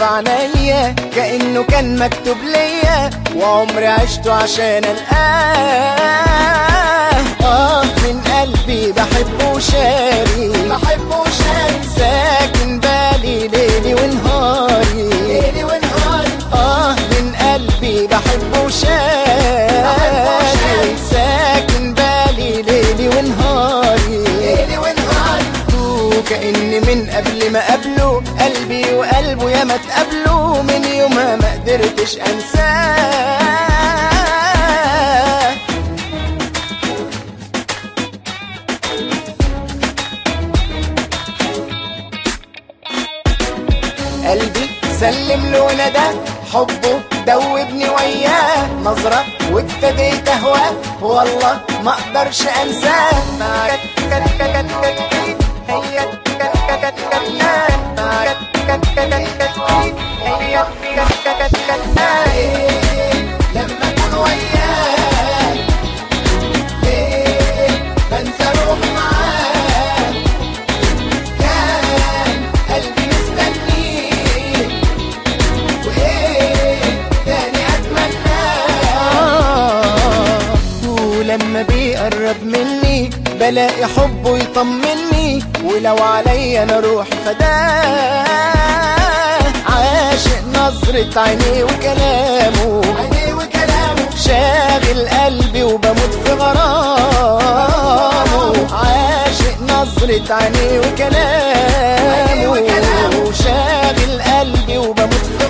في عينيا كأنه كان مكتوب ليا، وعمري عشته عشان القاه. من قلبي بحبه شاري، ساكن بالي ليلي ونهاري، من قلبي بحبه شاري، ساكن بالي ليلي ونهاري، وكأني من قبل ما قابله قلبي وقلبه ياما اتقابلوا، من يومها ما قدرتش انساه. قلبي سلم له ندى حبه دوبني وياه، نظرة وابتديت اهواه والله ما اقدرش انساه. لما اكون وياه ليه بنسى روحي معاه، كان قلبي مستنيه وايه تاني اتمناه. ولما بيقرب مني بلاقي حبه يطمني، ولو عليا انا روحي فداه. عاشق نظرة عينيه وكلامه، شاغل قلبي وبموت في غرامه. عاشق نظرة عينيه وكلامه، شاغل قلبي وبموت في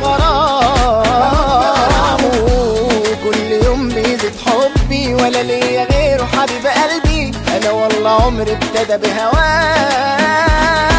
غرامه. كل يوم بيزيد حبي ولا ليا غيره حبيب قلبي، انا والله عمري ابتدى بهواه.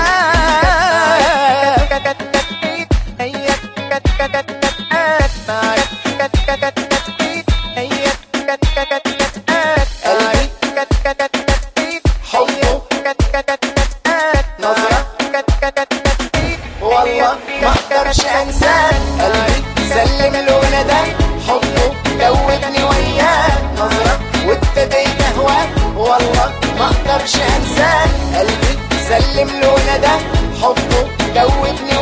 والله ما اقدرش انساه. قلبي سلم له ندى حبه دوبني وياه، نظرة وابتديت اهواه والله ما اقدرش انساه. قلبي سلم له ندى حبه دوبني